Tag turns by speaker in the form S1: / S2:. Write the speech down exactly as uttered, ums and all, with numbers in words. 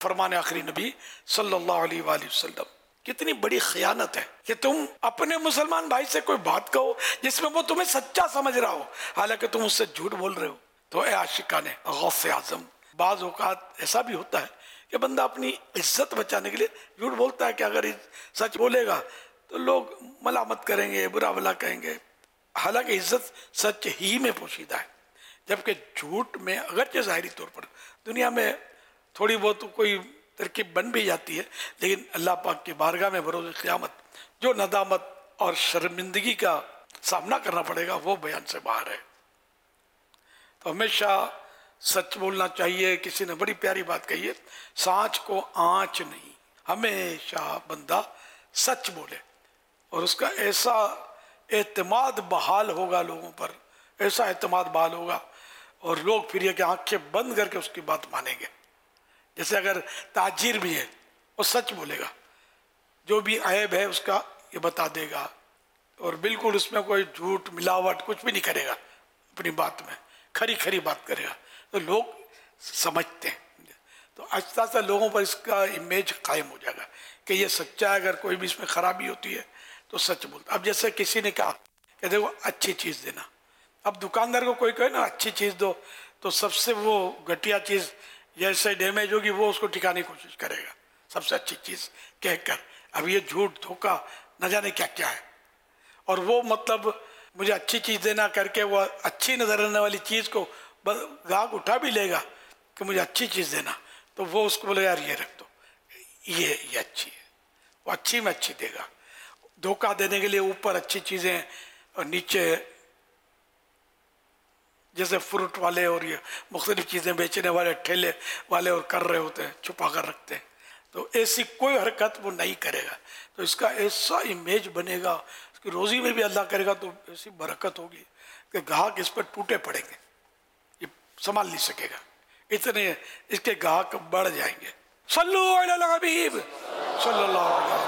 S1: فرمان آخری نبی صلی اللہ علیہ وآلہ وسلم. کتنی بڑی خیانت ہے کہ تم اپنے مسلمان بھائی سے کوئی بات کہو جس میں وہ تمہیں سچا سمجھ رہا ہو حالانکہ تم اس سے جھوٹ بول رہے ہو. تو اے عاشقان غوث اعظم، بعض اوقات ایسا بھی ہوتا ہے کہ بندہ اپنی عزت بچانے کے لیے جھوٹ بولتا ہے کہ اگر سچ بولے گا تو لوگ ملامت کریں گے، برا بھلا کہیں گے، حالانکہ عزت سچ ہی میں پوشیدہ ہے. جبکہ جھوٹ میں اگرچہ ظاہری طور پر دنیا میں تھوڑی بہت کوئی ترکیب بن بھی جاتی ہے، لیکن اللہ پاک کی بارگاہ میں بروز قیامت جو ندامت اور شرمندگی کا سامنا کرنا پڑے گا وہ بیان سے باہر ہے. تو ہمیشہ سچ بولنا چاہیے. کسی نے بڑی پیاری بات کہی ہے، سانچ کو آنچ نہیں، ہمیشہ بندہ سچ بولے اور اس کا ایسا اعتماد بحال ہوگا لوگوں پر، ایسا اعتماد بحال ہوگا اور لوگ پھر یہ کہ آنکھیں بند کر کے اس کی بات مانیں گے. جیسے اگر تاجر بھی ہے وہ سچ بولے گا، جو بھی عیب ہے اس کا یہ بتا دے گا اور بالکل اس میں کوئی جھوٹ ملاوٹ کچھ بھی نہیں کرے گا، اپنی بات میں کھری کھری بات کرے گا تو لوگ سمجھتے ہیں. تو آہستہ آہستہ لوگوں پر اس کا امیج قائم ہو جائے گا کہ یہ سچا ہے. اگر کوئی بھی اس میں خرابی ہوتی ہے تو سچ بولتا. اب جیسے کسی نے کہا کہ دیکھو اچھی چیز دینا، اب دکاندار کو کوئی کہے نا اچھی چیز دو تو سب سے وہ گھٹیا چیز جیسے ڈیمیج ہوگی وہ اس کو ٹھکانے کی کوشش کرے گا سب سے اچھی چیز کہہ کر. اب یہ جھوٹ دھوکہ نہ جانے کیا کیا ہے، اور وہ مطلب مجھے اچھی چیز دینا کر کے وہ اچھی نظر آنے والی چیز کو گاہک اٹھا بھی لے گا کہ مجھے اچھی چیز دینا، تو وہ اس کو بولے یار یہ رکھ دو، یہ یہ اچھی ہے، وہ اچھی میں اچھی دے گا. دھوکہ دینے کے لیے اوپر اچھی چیزیں اور نیچے جیسے فروٹ والے اور یہ مختلف چیزیں بیچنے والے ٹھیلے والے اور کر رہے ہوتے ہیں، چھپا کر رکھتے ہیں. تو ایسی کوئی حرکت وہ نہیں کرے گا تو اس کا ایسا امیج بنے گا، اس کی روزی میں بھی اللہ کرے گا تو ایسی برکت ہوگی کہ گاہک اس پر ٹوٹے پڑیں گے، یہ سنبھال نہیں سکے گا، اتنے اس کے گاہک بڑھ جائیں گے. صلو علی الحبیب صلی اللہ علیہ وسلم.